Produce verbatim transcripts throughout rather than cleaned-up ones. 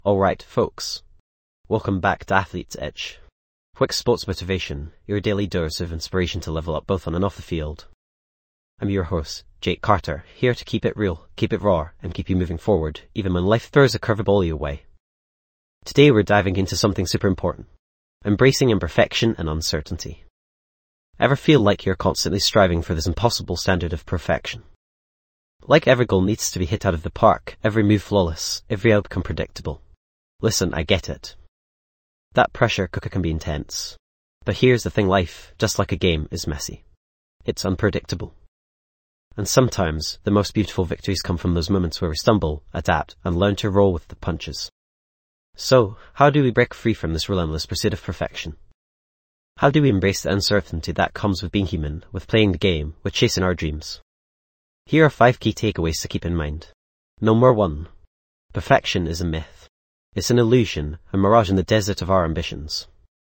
Alright, folks. Welcome back to Athlete's Edge. Quick sports motivation, your daily dose of inspiration to level up both on and off the field. I'm your host, Jake Carter, here to keep it real, keep it raw, and keep you moving forward, even when life throws a curveball your way. Today we're diving into something super important. Embracing imperfection and uncertainty. Ever feel like you're constantly striving for this impossible standard of perfection? Like every goal needs to be hit out of the park, every move flawless, every outcome predictable. Listen, I get it. That pressure cooker can be intense. But here's the thing, life, just like a game, is messy. It's unpredictable. And sometimes, the most beautiful victories come from those moments where we stumble, adapt, and learn to roll with the punches. So, how do we break free from this relentless pursuit of perfection? How do we embrace the uncertainty that comes with being human, with playing the game, with chasing our dreams? Here are five key takeaways to keep in mind. Number one. Perfection is a myth. It's an illusion, a mirage in the desert of our ambitions.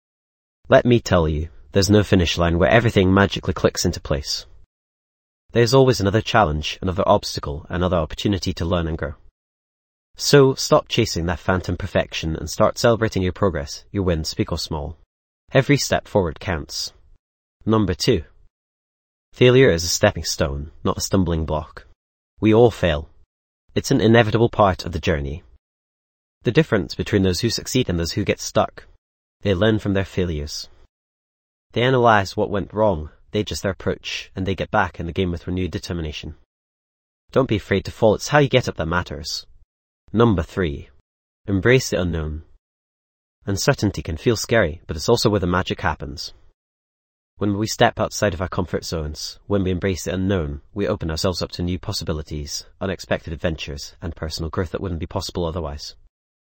Let me tell you, there's no finish line where everything magically clicks into place. There's always another challenge, another obstacle, another opportunity to learn and grow. So, stop chasing that phantom perfection and start celebrating your progress, your wins, big or small. Every step forward counts. Number two. Failure is a stepping stone, not a stumbling block. We all fail. It's an inevitable part of the journey. The difference between those who succeed and those who get stuck. They learn from their failures. They analyze what went wrong, they adjust their approach, and they get back in the game with renewed determination. Don't be afraid to fall, it's how you get up that matters. Number three. Embrace the unknown. Uncertainty can feel scary, but it's also where the magic happens. When we step outside of our comfort zones, when we embrace the unknown, we open ourselves up to new possibilities, unexpected adventures, and personal growth that wouldn't be possible otherwise.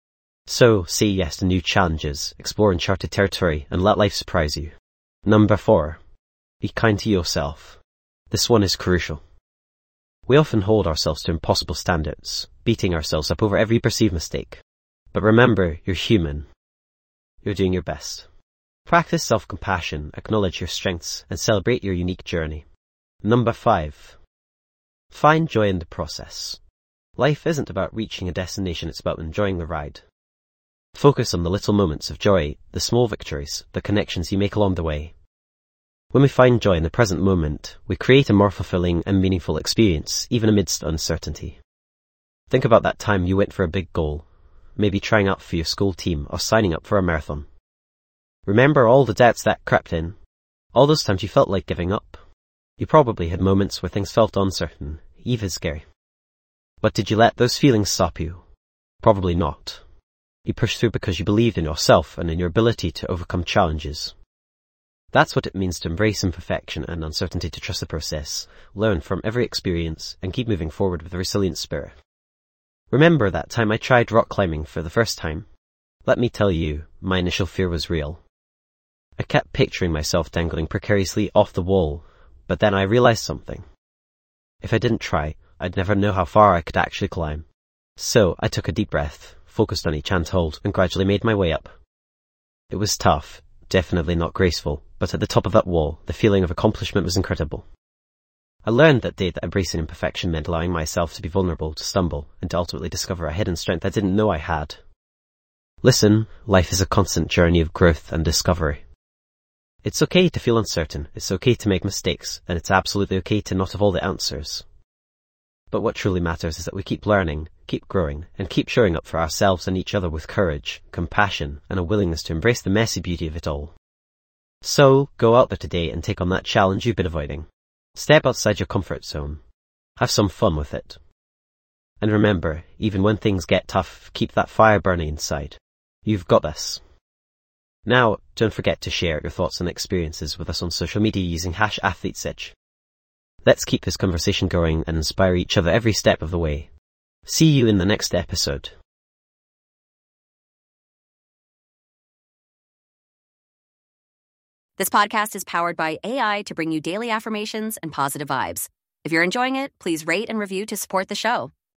So, say yes to new challenges, explore uncharted territory, and let life surprise you. Number four. Be kind to yourself. This one is crucial. We often hold ourselves to impossible standards, beating ourselves up over every perceived mistake. But remember, you're human. You're doing your best. Practice self-compassion, acknowledge your strengths, and celebrate your unique journey. Number five. Find joy in the process. Life isn't about reaching a destination, it's about enjoying the ride. Focus on the little moments of joy, the small victories, the connections you make along the way. When we find joy in the present moment, we create a more fulfilling and meaningful experience, even amidst uncertainty. Think about that time you went for a big goal, maybe trying out for your school team or signing up for a marathon. Remember all the doubts that crept in? All those times you felt like giving up? You probably had moments where things felt uncertain, even scary. But did you let those feelings stop you? Probably not. You pushed through because you believed in yourself and in your ability to overcome challenges. That's what it means to embrace imperfection and uncertainty, to trust the process, learn from every experience, and keep moving forward with a resilient spirit. Remember that time I tried rock climbing for the first time? Let me tell you, my initial fear was real. I kept picturing myself dangling precariously off the wall, but then I realized something. If I didn't try, I'd never know how far I could actually climb. So I took a deep breath, focused on each handhold, and gradually made my way up. It was tough, definitely not graceful, but at the top of that wall, the feeling of accomplishment was incredible. I learned that day that embracing imperfection meant allowing myself to be vulnerable, to stumble, and to ultimately discover a hidden strength I didn't know I had. Listen, life is a constant journey of growth and discovery. It's okay to feel uncertain, it's okay to make mistakes, and it's absolutely okay to not have all the answers. But what truly matters is that we keep learning, keep growing, and keep showing up for ourselves and each other with courage, compassion, and a willingness to embrace the messy beauty of it all. So, go out there today and take on that challenge you've been avoiding. Step outside your comfort zone. Have some fun with it. And remember, even when things get tough, keep that fire burning inside. You've got this. Now, don't forget to share your thoughts and experiences with us on social media using hash AthletesEdge. Let's keep this conversation going and inspire each other every step of the way. See you in the next episode. This podcast is powered by A I to bring you daily affirmations and positive vibes. If you're enjoying it, please rate and review to support the show.